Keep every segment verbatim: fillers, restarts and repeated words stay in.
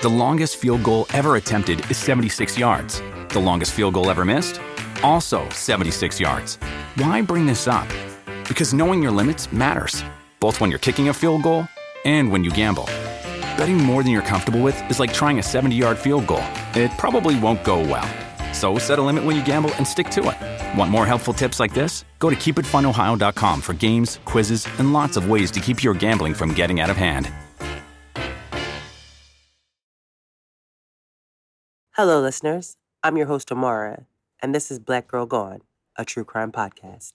The longest field goal ever attempted is seventy-six yards. The longest field goal ever missed? Also seventy-six yards. Why bring this up? Because knowing your limits matters, both when you're kicking a field goal and when you gamble. Betting more than you're comfortable with is like trying a seventy-yard field goal. It probably won't go well. So set a limit when you gamble and stick to it. Want more helpful tips like this? Go to keep it fun ohio dot com for games, quizzes, and lots of ways to keep your gambling from getting out of hand. Hello, listeners. I'm your host, Amara, and this is Black Girl Gone, a true crime podcast.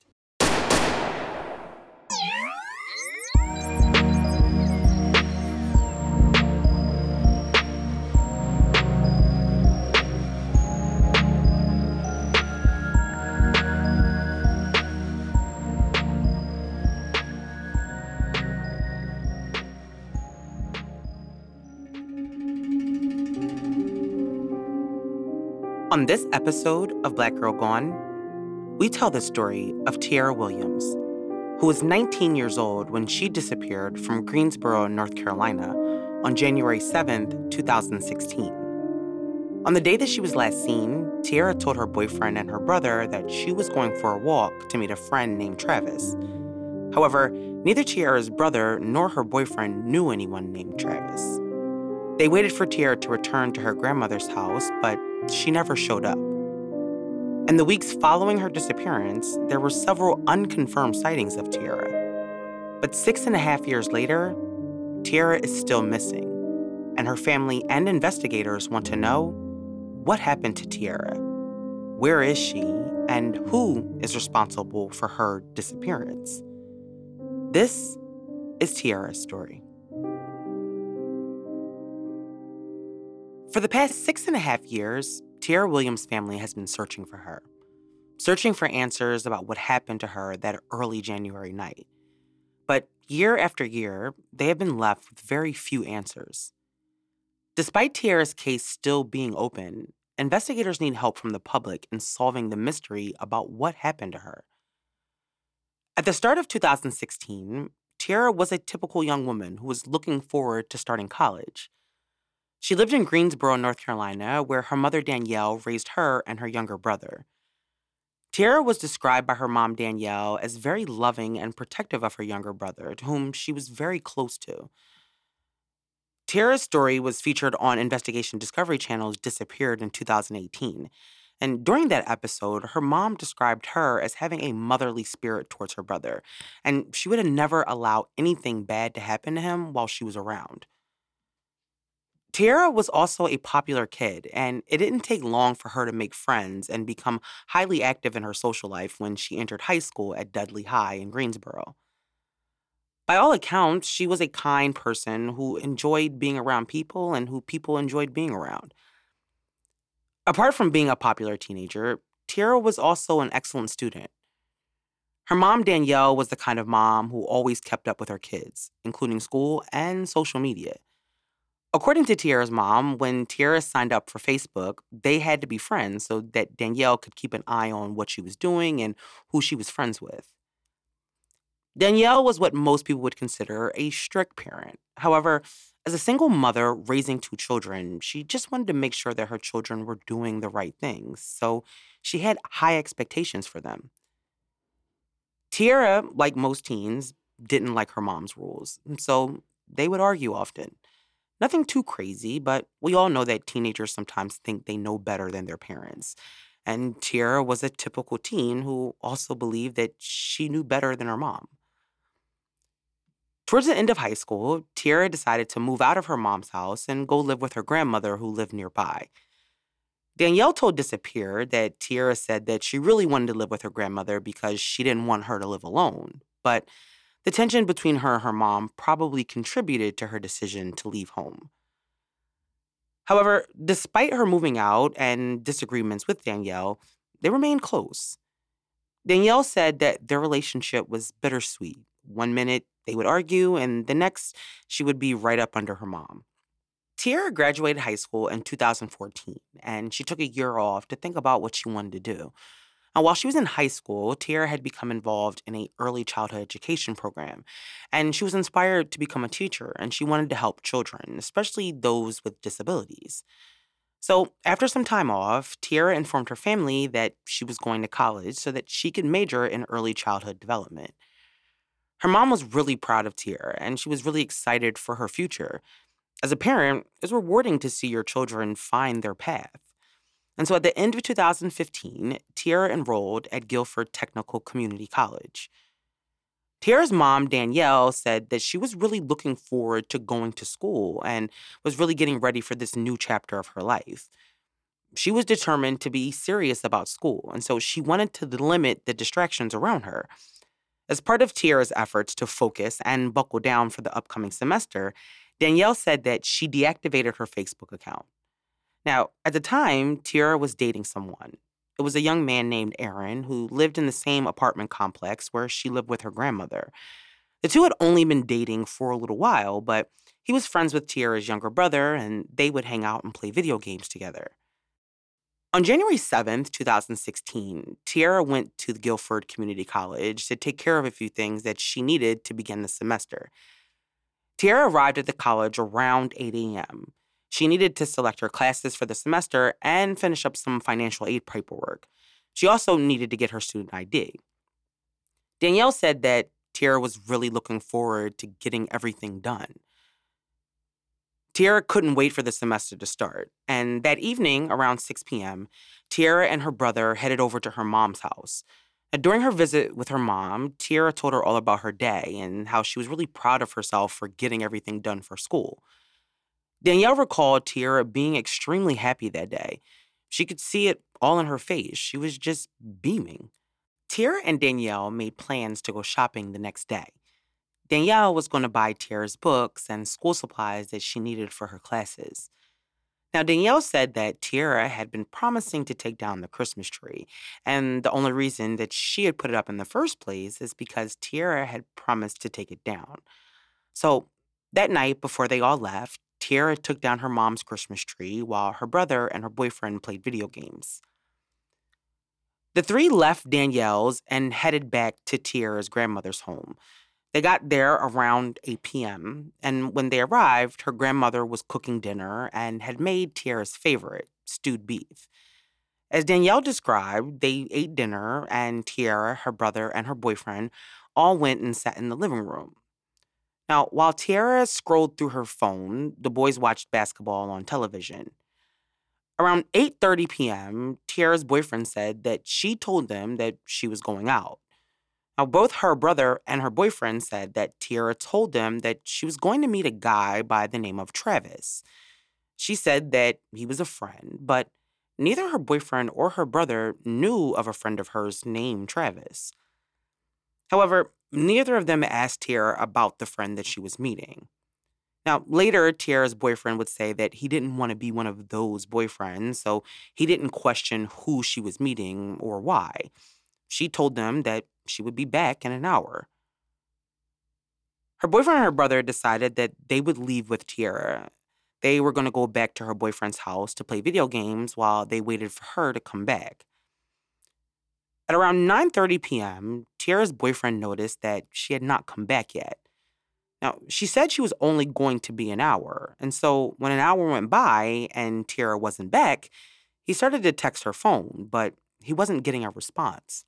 On this episode of Black Girl Gone, we tell the story of Tierra Williams, who was nineteen years old when she disappeared from Greensboro, North Carolina on January seventh, twenty sixteen. On the day that she was last seen, Tierra told her boyfriend and her brother that she was going for a walk to meet a friend named Travis. However, neither Tierra's brother nor her boyfriend knew anyone named Travis. They waited for Tierra to return to her grandmother's house, but she never showed up. In the weeks following her disappearance, there were several unconfirmed sightings of Tierra. But six and a half years later, Tierra is still missing, and her family and investigators want to know what happened to Tierra, where is she, and who is responsible for her disappearance. This is Tierra's story. For the past six and a half years, Tierra Williams' family has been searching for her, searching for answers about what happened to her that early January night. But year after year, they have been left with very few answers. Despite Tierra's case still being open, investigators need help from the public in solving the mystery about what happened to her. At the start of two thousand sixteen, Tierra was a typical young woman who was looking forward to starting college. She lived in Greensboro, North Carolina, where her mother Danielle raised her and her younger brother. Tierra was described by her mom Danielle as very loving and protective of her younger brother, to whom she was very close to. Tierra's story was featured on Investigation Discovery Channel's Disappeared in two thousand eighteen. And during that episode, her mom described her as having a motherly spirit towards her brother, and she would have never allowed anything bad to happen to him while she was around. Tierra was also a popular kid, and it didn't take long for her to make friends and become highly active in her social life when she entered high school at Dudley High in Greensboro. By all accounts, she was a kind person who enjoyed being around people and who people enjoyed being around. Apart from being a popular teenager, Tierra was also an excellent student. Her mom, Danielle, was the kind of mom who always kept up with her kids, including school and social media. According to Tierra's mom, when Tierra signed up for Facebook, they had to be friends so that Danielle could keep an eye on what she was doing and who she was friends with. Danielle was what most people would consider a strict parent. However, as a single mother raising two children, she just wanted to make sure that her children were doing the right things, so she had high expectations for them. Tierra, like most teens, didn't like her mom's rules, and so they would argue often. Nothing too crazy, but we all know that teenagers sometimes think they know better than their parents. And Tierra was a typical teen who also believed that she knew better than her mom. Towards the end of high school, Tierra decided to move out of her mom's house and go live with her grandmother who lived nearby. Danielle told Disappeared that Tierra said that she really wanted to live with her grandmother because she didn't want her to live alone, but the tension between her and her mom probably contributed to her decision to leave home. However, despite her moving out and disagreements with Danielle, they remained close. Danielle said that their relationship was bittersweet. One minute, they would argue, and the next, she would be right up under her mom. Tierra graduated high school in two thousand fourteen, and she took a year off to think about what she wanted to do. Now, while she was in high school, Tiara had become involved in a early childhood education program, and she was inspired to become a teacher, and she wanted to help children, especially those with disabilities. So, after some time off, Tiara informed her family that she was going to college so that she could major in early childhood development. Her mom was really proud of Tiara, and she was really excited for her future. As a parent, it's rewarding to see your children find their path. And so at the end of two thousand fifteen, Tiara enrolled at Guilford Technical Community College. Tiara's mom, Danielle, said that she was really looking forward to going to school and was really getting ready for this new chapter of her life. She was determined to be serious about school, and so she wanted to limit the distractions around her. As part of Tiara's efforts to focus and buckle down for the upcoming semester, Danielle said that she deactivated her Facebook account. Now, at the time, Tiara was dating someone. It was a young man named Aaron who lived in the same apartment complex where she lived with her grandmother. The two had only been dating for a little while, but he was friends with Tiara's younger brother, and they would hang out and play video games together. On January seventh, twenty sixteen, Tiara went to the Guilford Community College to take care of a few things that she needed to begin the semester. Tiara arrived at the college around eight a.m. She needed to select her classes for the semester and finish up some financial aid paperwork. She also needed to get her student I D. Danielle said that Tiara was really looking forward to getting everything done. Tiara couldn't wait for the semester to start, and that evening, around six p.m., Tiara and her brother headed over to her mom's house. And during her visit with her mom, Tiara told her all about her day and how she was really proud of herself for getting everything done for school. Danielle recalled Tiara being extremely happy that day. She could see it all in her face. She was just beaming. Tiara and Danielle made plans to go shopping the next day. Danielle was going to buy Tiara's books and school supplies that she needed for her classes. Now, Danielle said that Tiara had been promising to take down the Christmas tree, and the only reason that she had put it up in the first place is because Tiara had promised to take it down. So that night, before they all left, Tiara took down her mom's Christmas tree while her brother and her boyfriend played video games. The three left Danielle's and headed back to Tiara's grandmother's home. They got there around eight p.m., and when they arrived, her grandmother was cooking dinner and had made Tiara's favorite, stewed beef. As Danielle described, they ate dinner, and Tiara, her brother, and her boyfriend all went and sat in the living room. Now, while Tiara scrolled through her phone, the boys watched basketball on television. Around eight thirty p.m., Tiara's boyfriend said that she told them that she was going out. Now, both her brother and her boyfriend said that Tiara told them that she was going to meet a guy by the name of Travis. She said that he was a friend, but neither her boyfriend or her brother knew of a friend of hers named Travis. However, neither of them asked Tiara about the friend that she was meeting. Now, later, Tiara's boyfriend would say that he didn't want to be one of those boyfriends, so he didn't question who she was meeting or why. She told them that she would be back in an hour. Her boyfriend and her brother decided that they would leave with Tiara. They were going to go back to her boyfriend's house to play video games while they waited for her to come back. At around nine thirty p.m., Tiara's boyfriend noticed that she had not come back yet. Now, she said she was only going to be an hour, and so when an hour went by and Tiara wasn't back, he started to text her phone, but he wasn't getting a response.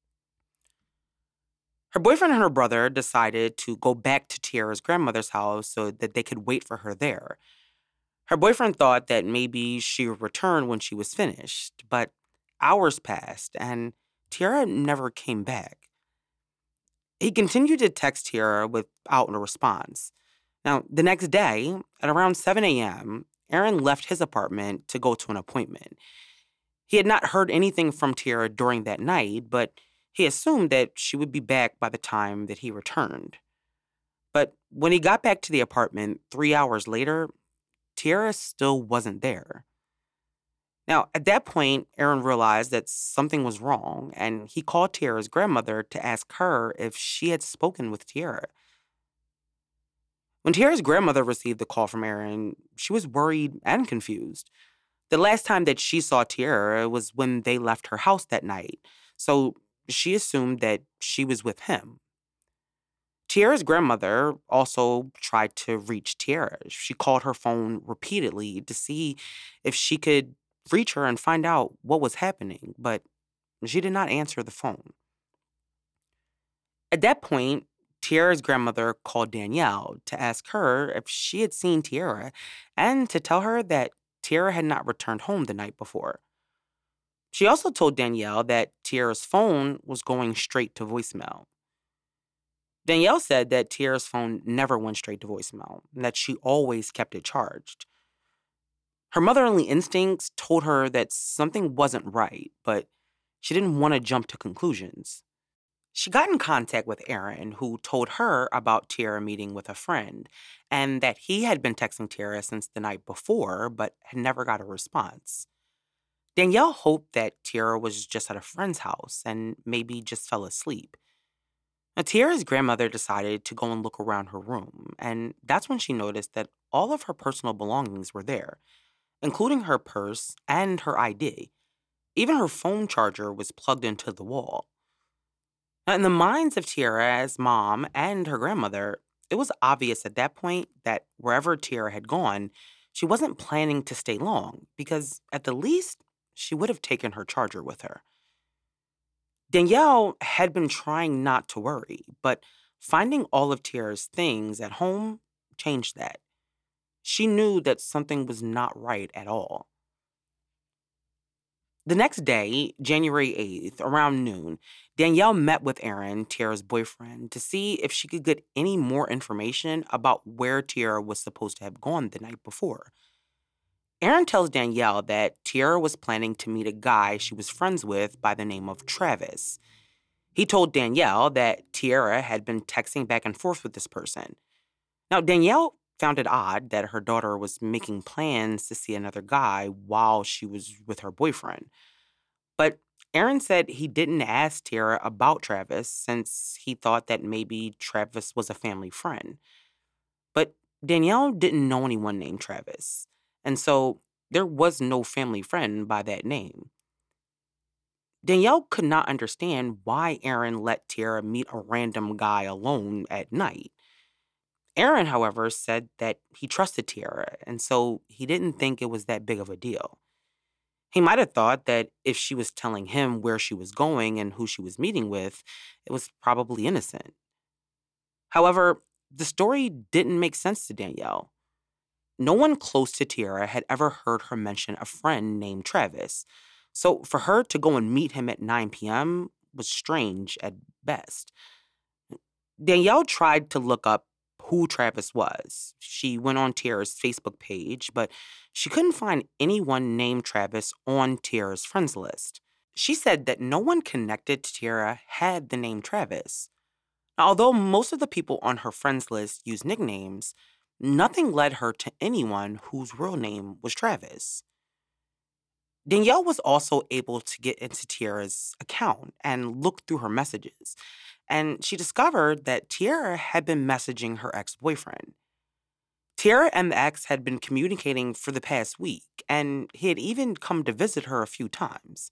Her boyfriend and her brother decided to go back to Tiara's grandmother's house so that they could wait for her there. Her boyfriend thought that maybe she would return when she was finished, but hours passed and Tiara never came back. He continued to text Tiara without a response. Now, the next day, at around seven a.m., Aaron left his apartment to go to an appointment. He had not heard anything from Tiara during that night, but he assumed that she would be back by the time that he returned. But when he got back to the apartment three hours later, Tiara still wasn't there. Now, at that point, Aaron realized that something was wrong, and he called Tiara's grandmother to ask her if she had spoken with Tiara. When Tiara's grandmother received the call from Aaron, she was worried and confused. The last time that she saw Tiara was when they left her house that night, so she assumed that she was with him. Tiara's grandmother also tried to reach Tiara. She called her phone repeatedly to see if she could reach her and find out what was happening, but she did not answer the phone. At that point, Tiara's grandmother called Danielle to ask her if she had seen Tiara and to tell her that Tiara had not returned home the night before. She also told Danielle that Tiara's phone was going straight to voicemail. Danielle said that Tiara's phone never went straight to voicemail and that she always kept it charged. Her motherly instincts told her that something wasn't right, but she didn't want to jump to conclusions. She got in contact with Aaron, who told her about Tiara meeting with a friend and that he had been texting Tiara since the night before but had never got a response. Danielle hoped that Tiara was just at a friend's house and maybe just fell asleep. Now, Tiara's grandmother decided to go and look around her room, and that's when she noticed that all of her personal belongings were there, including her purse and her I D. Even her phone charger was plugged into the wall. Now, in the minds of Tiara's mom and her grandmother, it was obvious at that point that wherever Tiara had gone, she wasn't planning to stay long because, at the least, she would have taken her charger with her. Danielle had been trying not to worry, but finding all of Tiara's things at home changed that. She knew that something was not right at all. The next day, January eighth, around noon, Danielle met with Aaron, Tiara's boyfriend, to see if she could get any more information about where Tiara was supposed to have gone the night before. Aaron tells Danielle that Tiara was planning to meet a guy she was friends with by the name of Travis. He told Danielle that Tiara had been texting back and forth with this person. Now, Danielle found it odd that her daughter was making plans to see another guy while she was with her boyfriend. But Aaron said he didn't ask Tiara about Travis since he thought that maybe Travis was a family friend. But Danielle didn't know anyone named Travis, and so there was no family friend by that name. Danielle could not understand why Aaron let Tiara meet a random guy alone at night. Aaron, however, said that he trusted Tiara, and so he didn't think it was that big of a deal. He might have thought that if she was telling him where she was going and who she was meeting with, it was probably innocent. However, the story didn't make sense to Danielle. No one close to Tiara had ever heard her mention a friend named Travis, so for her to go and meet him at nine p.m. was strange at best. Danielle tried to look up who Travis was. She went on Tiara's Facebook page, but she couldn't find anyone named Travis on Tiara's friends list. She said that no one connected to Tiara had the name Travis. Now, although most of the people on her friends list used nicknames, nothing led her to anyone whose real name was Travis. Danielle was also able to get into Tiara's account and look through her messages, and she discovered that Tiara had been messaging her ex-boyfriend. Tiara and the ex had been communicating for the past week, and he had even come to visit her a few times.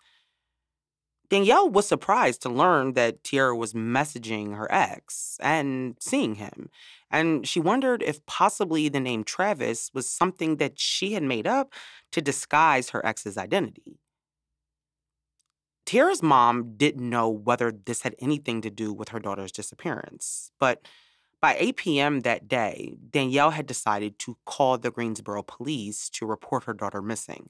Danielle was surprised to learn that Tiara was messaging her ex and seeing him, and she wondered if possibly the name Travis was something that she had made up to disguise her ex's identity. Tiara's mom didn't know whether this had anything to do with her daughter's disappearance, but by eight p.m. that day, Danielle had decided to call the Greensboro police to report her daughter missing.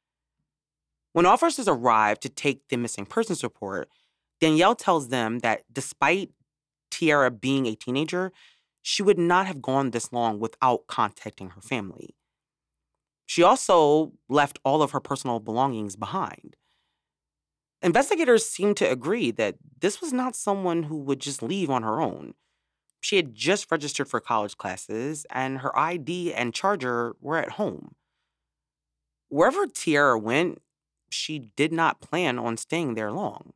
When officers arrived to take the missing persons report, Danielle tells them that despite Tiara being a teenager, she would not have gone this long without contacting her family. She also left all of her personal belongings behind. Investigators seemed to agree that this was not someone who would just leave on her own. She had just registered for college classes, and her I D and charger were at home. Wherever Tiara went, she did not plan on staying there long.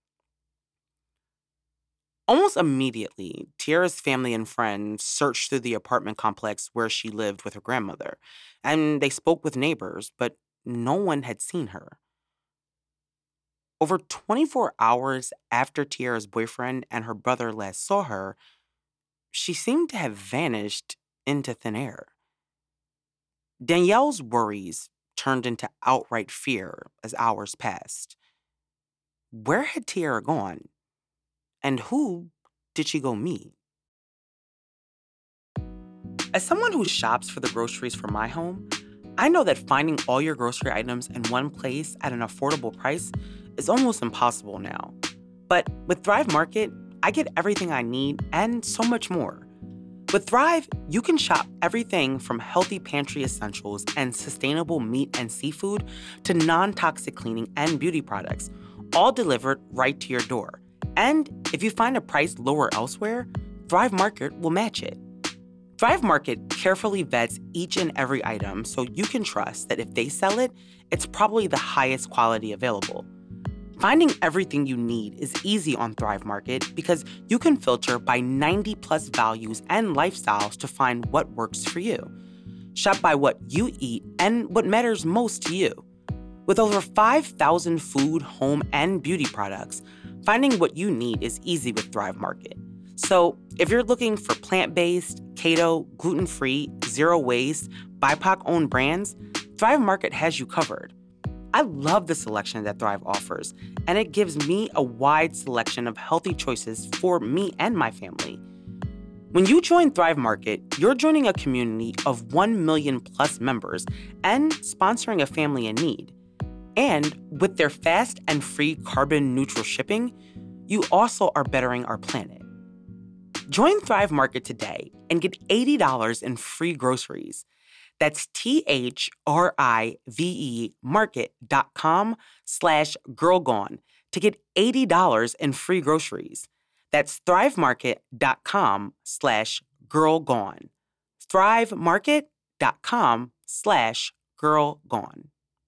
Almost immediately, Tiara's family and friends searched through the apartment complex where she lived with her grandmother, and they spoke with neighbors, but no one had seen her. Over twenty-four hours after Tiara's boyfriend and her brother last saw her, she seemed to have vanished into thin air. Danielle's worries turned into outright fear as hours passed. Where had Tiara gone? And who did she go meet? As someone who shops for the groceries for my home, I know that finding all your grocery items in one place at an affordable price is almost impossible now. But with Thrive Market, I get everything I need and so much more. With Thrive, you can shop everything from healthy pantry essentials and sustainable meat and seafood to non-toxic cleaning and beauty products, all delivered right to your door. And if you find a price lower elsewhere, Thrive Market will match it. Thrive Market carefully vets each and every item so you can trust that if they sell it, it's probably the highest quality available. Finding everything you need is easy on Thrive Market because you can filter by ninety plus values and lifestyles to find what works for you. Shop by what you eat and what matters most to you. With over five thousand food, home, and beauty products, finding what you need is easy with Thrive Market. So if you're looking for plant-based, keto, gluten-free, zero waste, B I P O C-owned brands, Thrive Market has you covered. I love the selection that Thrive offers, and it gives me a wide selection of healthy choices for me and my family. When you join Thrive Market, you're joining a community of one million plus members and sponsoring a family in need. And with their fast and free carbon neutral shipping, you also are bettering our planet. Join Thrive Market today and get eighty dollars in free groceries. That's T-H-R-I-V-E market.com slash girlgone to get eighty dollars in free groceries. That's thrivemarket.com slash girlgone. thrivemarket.com slash girlgone.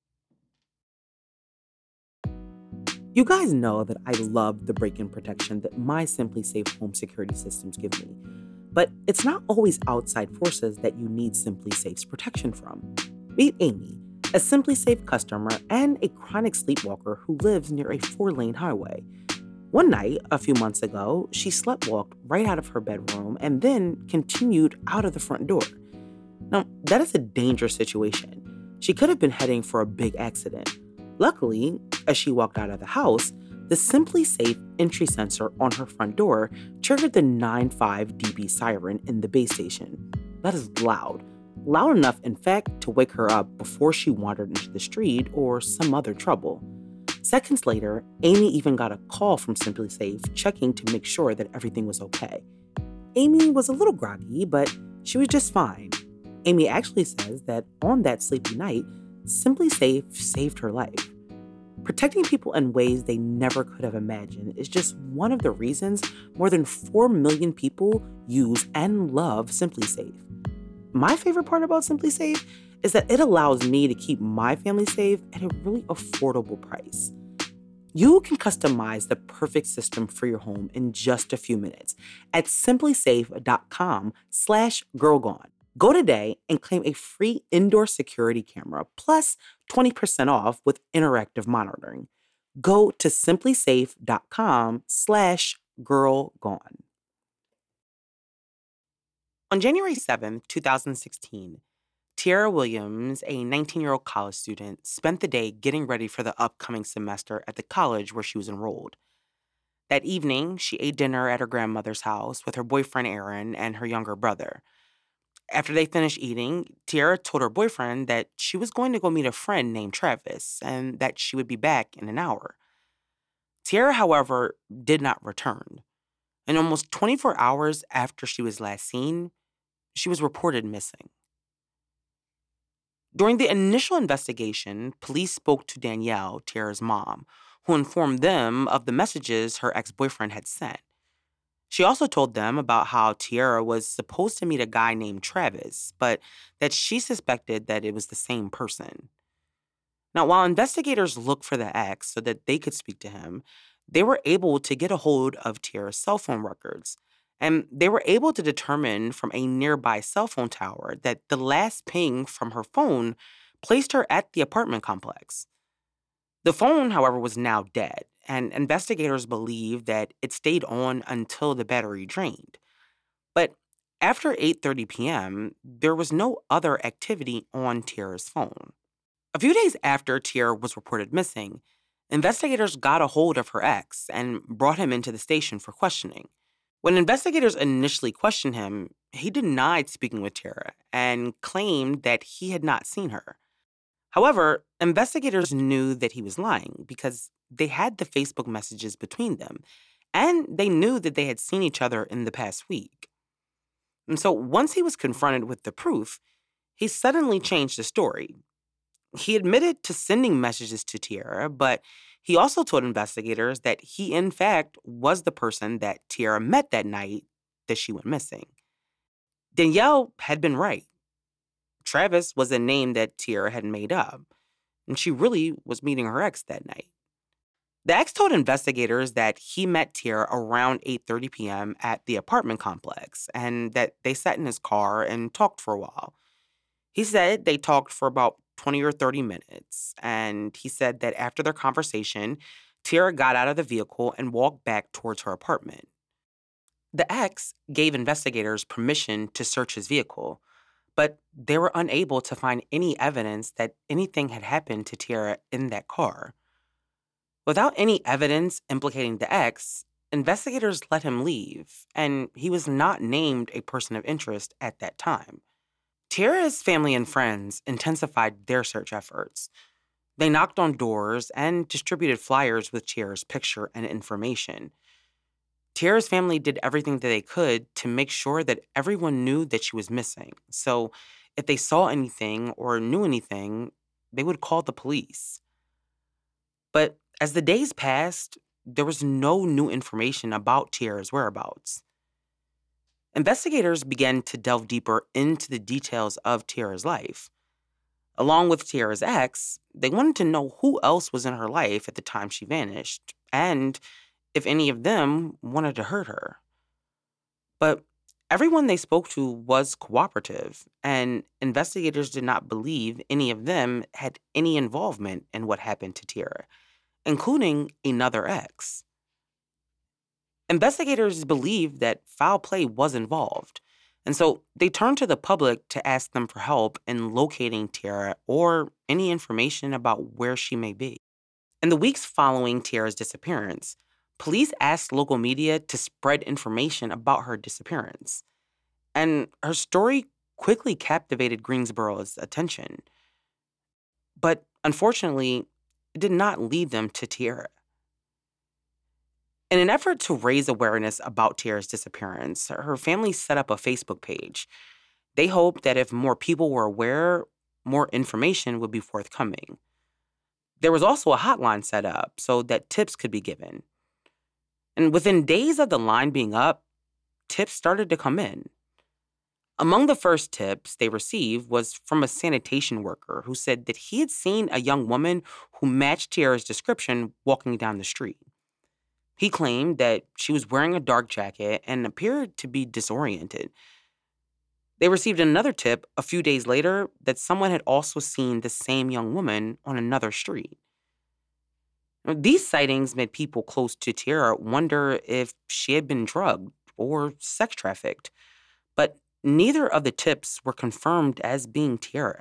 You guys know that I love the break-in protection that my SimpliSafe home security systems give me. But it's not always outside forces that you need SimpliSafe's protection from. Meet Amy, a SimpliSafe customer and a chronic sleepwalker who lives near a four-lane highway. One night, a few months ago, she sleptwalked right out of her bedroom and then continued out of the front door. Now, that is a dangerous situation. She could have been heading for a big accident. Luckily, as she walked out of the house, the SimpliSafe entry sensor on her front door triggered the nine five D B siren in the base station. That is loud. Loud enough, in fact, to wake her up before she wandered into the street or some other trouble. Seconds later, Amy even got a call from SimpliSafe checking to make sure that everything was okay. Amy was a little groggy, but she was just fine. Amy actually says that on that sleepy night, SimpliSafe saved her life. Protecting people in ways they never could have imagined is just one of the reasons more than four million people use and love SimpliSafe. My favorite part about SimpliSafe is that it allows me to keep my family safe at a really affordable price. You can customize the perfect system for your home in just a few minutes at simplisafe.com slash girlgone. Go today and claim a free indoor security camera plus twenty percent off with interactive monitoring. Go to simplisafe.com slash girlgone. On January seventh, twenty sixteen, Tiara Williams, a nineteen-year-old college student, spent the day getting ready for the upcoming semester at the college where she was enrolled. That evening, she ate dinner at her grandmother's house with her boyfriend Aaron and her younger brother. After they finished eating, Tiara told her boyfriend that she was going to go meet a friend named Travis and that she would be back in an hour. Tiara, however, did not return. And almost twenty-four hours after she was last seen, she was reported missing. During the initial investigation, police spoke to Danielle, Tiara's mom, who informed them of the messages her ex-boyfriend had sent. She also told them about how Tiara was supposed to meet a guy named Travis, but that she suspected that it was the same person. Now, while investigators looked for the ex so that they could speak to him, they were able to get a hold of Tiara's cell phone records, and they were able to determine from a nearby cell phone tower that the last ping from her phone placed her at the apartment complex. The phone, however, was now dead, and investigators believe that it stayed on until the battery drained. But after eight thirty p.m., there was no other activity on Tiara's phone. A few days after Tiara was reported missing, investigators got a hold of her ex and brought him into the station for questioning. When investigators initially questioned him, he denied speaking with Tiara and claimed that he had not seen her. However, investigators knew that he was lying because they had the Facebook messages between them, and they knew that they had seen each other in the past week. And so once he was confronted with the proof, he suddenly changed the story. He admitted to sending messages to Tiara, but he also told investigators that he, in fact, was the person that Tiara met that night that she went missing. Danielle had been right. Travis was a name that Tiara had made up, and she really was meeting her ex that night. The ex told investigators that he met Tiara around eight thirty p.m. at the apartment complex and that they sat in his car and talked for a while. He said they talked for about twenty or thirty minutes, and he said that after their conversation, Tiara got out of the vehicle and walked back towards her apartment. The ex gave investigators permission to search his vehicle, but they were unable to find any evidence that anything had happened to Tiara in that car. Without any evidence implicating the ex, investigators let him leave, and he was not named a person of interest at that time. Tiara's family and friends intensified their search efforts. They knocked on doors and distributed flyers with Tiara's picture and information. Tiara's family did everything that they could to make sure that everyone knew that she was missing. So if they saw anything or knew anything, they would call the police. But as the days passed, there was no new information about Tiara's whereabouts. Investigators began to delve deeper into the details of Tiara's life. Along with Tiara's ex, they wanted to know who else was in her life at the time she vanished, and if any of them wanted to hurt her. But everyone they spoke to was cooperative, and investigators did not believe any of them had any involvement in what happened to Tiara, including another ex. Investigators believed that foul play was involved, and so they turned to the public to ask them for help in locating Tiara or any information about where she may be. In the weeks following Tiara's disappearance, police asked local media to spread information about her disappearance, and her story quickly captivated Greensboro's attention. But unfortunately, it did not lead them to Tiara. In an effort to raise awareness about Tiara's disappearance, her family set up a Facebook page. They hoped that if more people were aware, more information would be forthcoming. There was also a hotline set up so that tips could be given. And within days of the line being up, tips started to come in. Among the first tips they received was from a sanitation worker who said that he had seen a young woman who matched Tiara's description walking down the street. He claimed that she was wearing a dark jacket and appeared to be disoriented. They received another tip a few days later that someone had also seen the same young woman on another street. These sightings made people close to Tiara wonder if she had been drugged or sex trafficked, but neither of the tips were confirmed as being Tiara.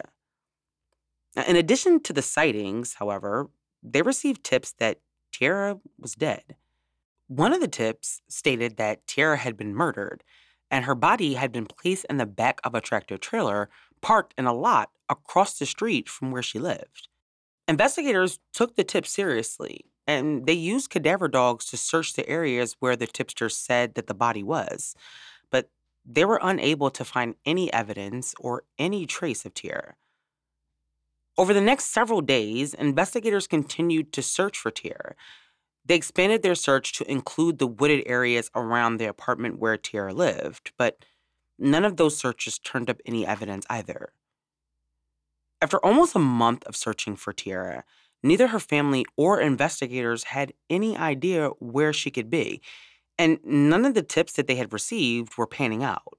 In addition to the sightings, however, they received tips that Tiara was dead. One of the tips stated that Tiara had been murdered, and her body had been placed in the back of a tractor trailer parked in a lot across the street from where she lived. Investigators took the tip seriously, and they used cadaver dogs to search the areas where the tipster said that the body was, but they were unable to find any evidence or any trace of Tiara. Over the next several days, investigators continued to search for Tiara. They expanded their search to include the wooded areas around the apartment where Tiara lived, but none of those searches turned up any evidence either. After almost a month of searching for Tiara, neither her family or investigators had any idea where she could be, and none of the tips that they had received were panning out.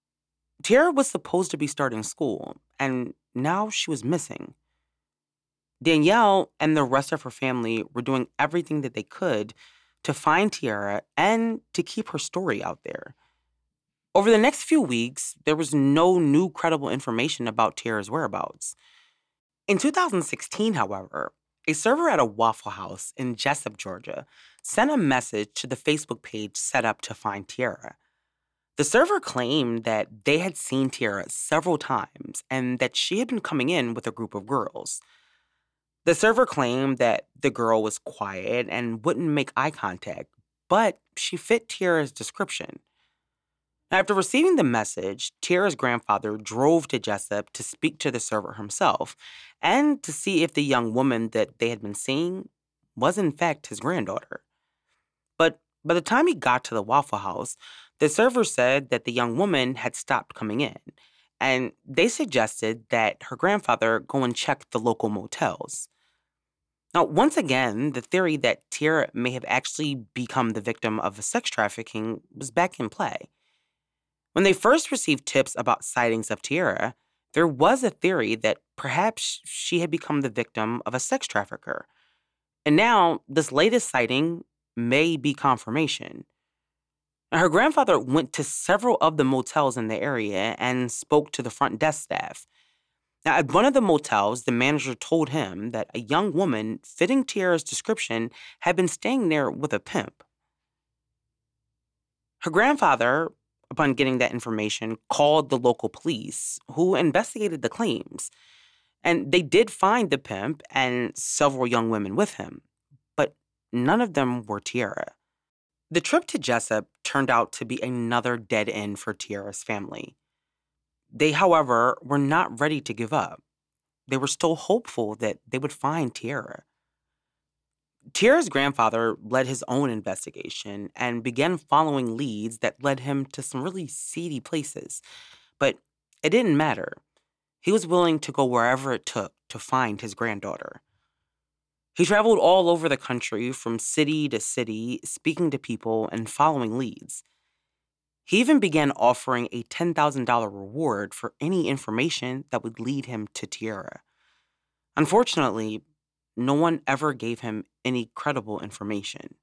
Tiara was supposed to be starting school, and now she was missing. Danielle and the rest of her family were doing everything that they could to find Tiara and to keep her story out there. Over the next few weeks, there was no new credible information about Tiara's whereabouts. In two thousand sixteen, however, a server at a Waffle House in Jessup, Georgia, sent a message to the Facebook page set up to find Tiara. The server claimed that they had seen Tiara several times and that she had been coming in with a group of girls. The server claimed that the girl was quiet and wouldn't make eye contact, but she fit Tiara's description. After receiving the message, Tiara's grandfather drove to Jessup to speak to the server himself and to see if the young woman that they had been seeing was in fact his granddaughter. But by the time he got to the Waffle House, the server said that the young woman had stopped coming in, and they suggested that her grandfather go and check the local motels. Now, once again, the theory that Tiara may have actually become the victim of a sex trafficking was back in play. When they first received tips about sightings of Tiara, there was a theory that perhaps she had become the victim of a sex trafficker. And now, this latest sighting may be confirmation. Now, her grandfather went to several of the motels in the area and spoke to the front desk staff. Now, at one of the motels, the manager told him that a young woman fitting Tiara's description had been staying there with a pimp. Her grandfather, upon getting that information, called the local police, who investigated the claims. And they did find the pimp and several young women with him, but none of them were Tiara. The trip to Jessup turned out to be another dead end for Tiara's family. They, however, were not ready to give up. They were still hopeful that they would find Tiara. Tiara's grandfather led his own investigation and began following leads that led him to some really seedy places. But it didn't matter. He was willing to go wherever it took to find his granddaughter. He traveled all over the country from city to city, speaking to people and following leads. He even began offering a ten thousand dollars reward for any information that would lead him to Tiara. Unfortunately, no one ever gave him any credible information.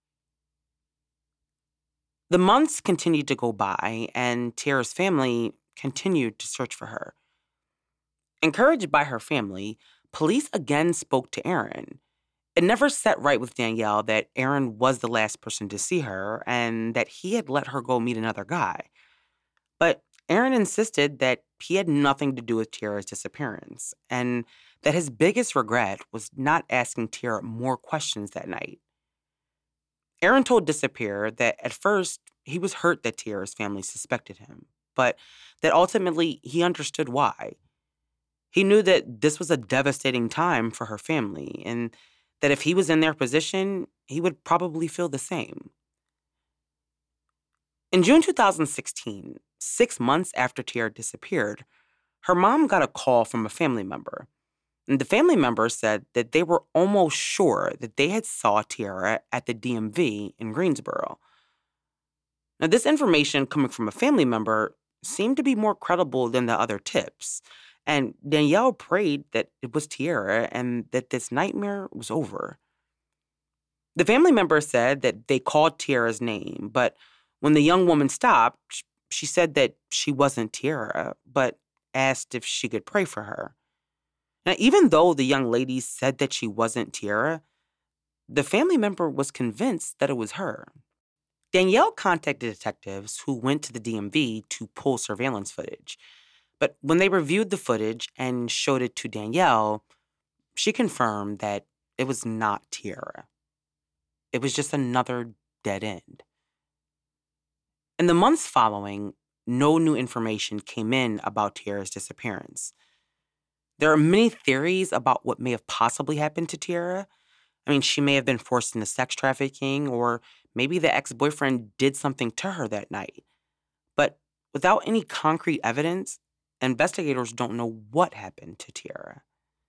The months continued to go by, and Tiara's family continued to search for her. Encouraged by her family, police again spoke to Aaron. It never set right with Danielle that Aaron was the last person to see her and that he had let her go meet another guy. But Aaron insisted that he had nothing to do with Tiara's disappearance and that his biggest regret was not asking Tiara more questions that night. Aaron told Disappear that at first he was hurt that Tiara's family suspected him, but that ultimately he understood why. He knew that this was a devastating time for her family and that if he was in their position, he would probably feel the same. In June two thousand sixteen, six months after Tiara disappeared, her mom got a call from a family member. And the family member said that they were almost sure that they had saw Tiara at the D M V in Greensboro. Now, this information coming from a family member seemed to be more credible than the other tips, and Danielle prayed that it was Tiara and that this nightmare was over. The family member said that they called Tiara's name, but when the young woman stopped, she said that she wasn't Tiara, but asked if she could pray for her. Now, even though the young lady said that she wasn't Tiara, the family member was convinced that it was her. Danielle contacted detectives who went to the D M V to pull surveillance footage. But when they reviewed the footage and showed it to Danielle, she confirmed that it was not Tiara. It was just another dead end. In the months following, no new information came in about Tiara's disappearance. There are many theories about what may have possibly happened to Tiara. I mean, she may have been forced into sex trafficking, or maybe the ex-boyfriend did something to her that night. But without any concrete evidence, investigators don't know what happened to Tiara.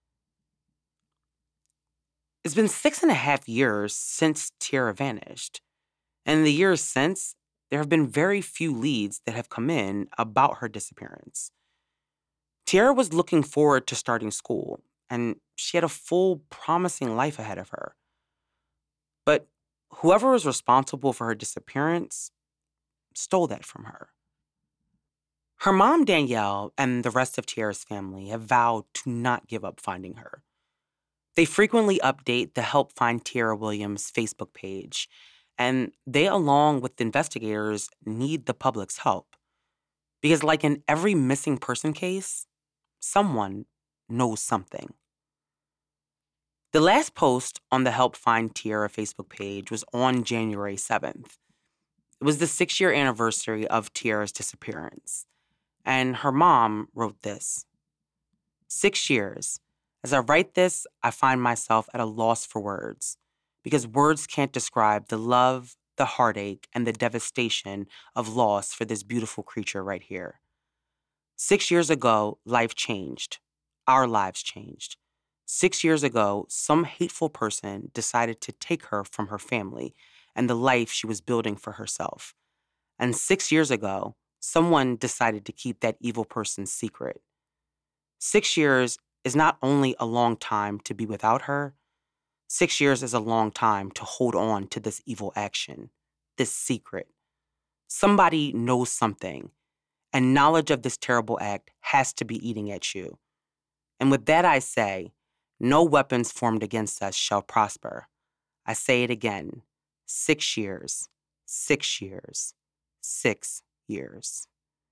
It's been six and a half years since Tiara vanished. And in the years since, there have been very few leads that have come in about her disappearance. Tiara was looking forward to starting school, and she had a full, promising life ahead of her. But whoever was responsible for her disappearance stole that from her. Her mom, Danielle, and the rest of Tiara's family have vowed to not give up finding her. They frequently update the Help Find Tiara Williams Facebook page, and they, along with investigators, need the public's help. Because like in every missing person case, someone knows something. The last post on the Help Find Tiara Facebook page was on January seventh. It was the six-year anniversary of Tiara's disappearance. And her mom wrote this: Six years. As I write this, I find myself at a loss for words, because words can't describe the love, the heartache, and the devastation of loss for this beautiful creature right here. Six years ago, life changed. Our lives changed. Six years ago, some hateful person decided to take her from her family and the life she was building for herself. And six years ago, someone decided to keep that evil person's secret. Six years is not only a long time to be without her, six years is a long time to hold on to this evil action, this secret. Somebody knows something, and knowledge of this terrible act has to be eating at you. And with that I say, no weapons formed against us shall prosper. I say it again, six years, six years, six years.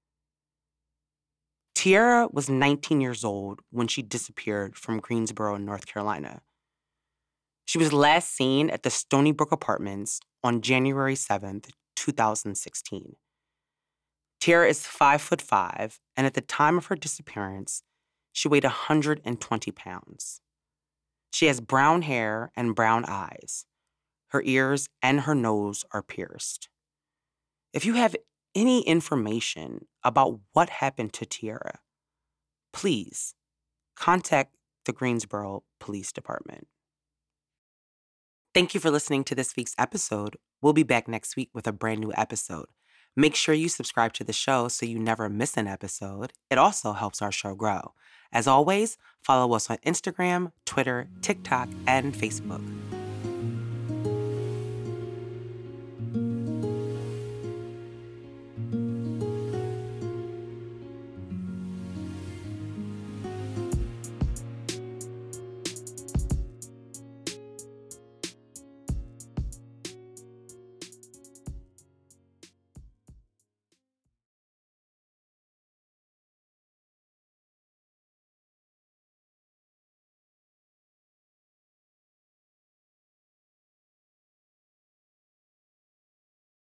Tiara was nineteen years old when she disappeared from Greensboro, North Carolina. She was last seen at the Stony Brook Apartments on January seventh, two thousand sixteen. Tiara is five foot five, and at the time of her disappearance, she weighed one hundred twenty pounds. She has brown hair and brown eyes. Her ears and her nose are pierced. If you have any information about what happened to Tiara, please contact the Greensboro Police Department. Thank you for listening to this week's episode. We'll be back next week with a brand new episode. Make sure you subscribe to the show so you never miss an episode. It also helps our show grow. As always, follow us on Instagram, Twitter, TikTok, and Facebook.